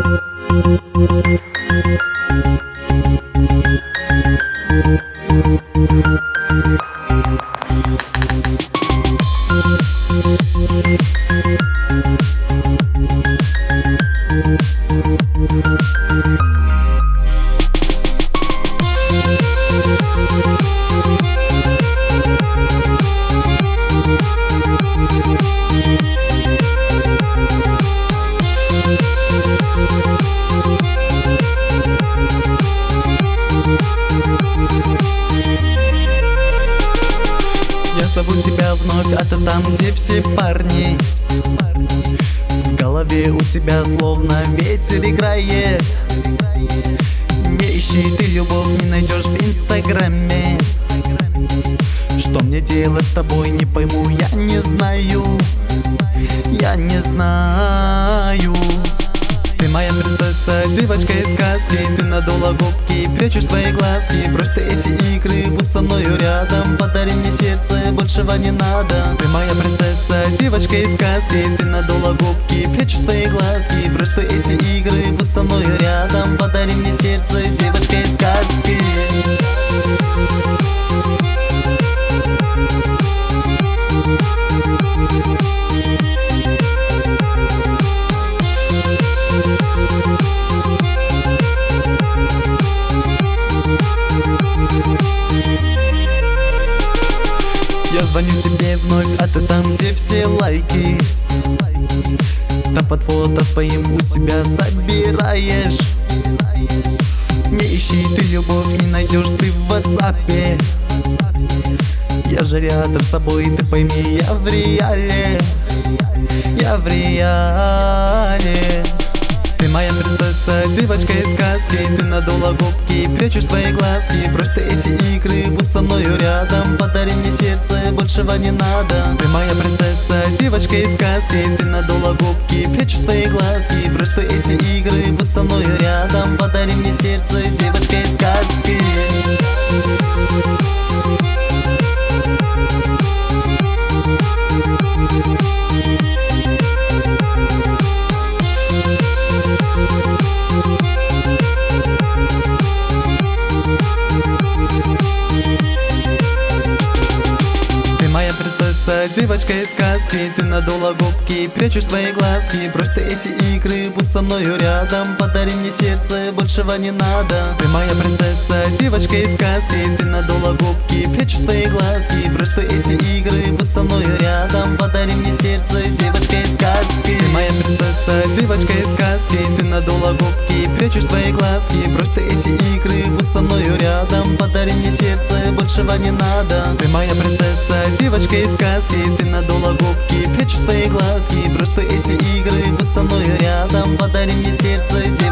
Я зову тебя вновь, а ты там, где все парни. В голове у тебя словно ветер играет. Не ищи ты любовь, не найдешь в инстаграме. Что мне делать с тобой, не пойму, я не знаю. Я не знаю. Ты моя принцесса, девочка из сказки. Ты надула губки, прячешь свои глазки. Брось ты эти игры, будь со мною рядом. Подари мне сердце, большего не надо. Ты моя принцесса, девочка из сказки. Ты надула губки, прячешь свои глазки. Брось ты эти игры, будь со мною рядом. Подари мне сердце, девочка из сказки. Я звоню тебе вновь, а ты там, где все лайки. Там под фото своим у себя собираешь. Не ищи ты любовь, не найдешь ты в ватсапе. Я же рядом с тобой, ты пойми, я в реале. Я в реале. Ты моя принцесса, девочка из сказки. Ты надула губки, прячешь свои глазки. Брось ты эти игры, будь со мною рядом. Подари мне сердце, большего не надо. Ты моя принцесса, девочка из сказки. Ты надула губки, прячешь свои глазки. Брось ты эти игры, будь со мною рядом. Подари мне сердце, девочка из сказки. Девочка из сказки, ты надула губки, прячешь свои глазки. Брось ты эти игры, будь со мною рядом. Подари мне сердце, большего не надо. Ты моя принцесса, девочка из сказки. Ты надула губки, прячешь свои глазки. Брось ты эти игры, будь со мною рядом. Подари мне сердце, девочка из сказки. Ты моя принцесса, девочка из сказки. Ты надула губки, прячешь свои глазки. Брось ты эти игры, будь со мною рядом. Подари мне сердце, большего не надо. Ты моя принцесса, девочка из сказки. Ты надула губки, прячешь свои глазки. Брось ты эти игры, будь со мною рядом. Подари мне сердце, девочка.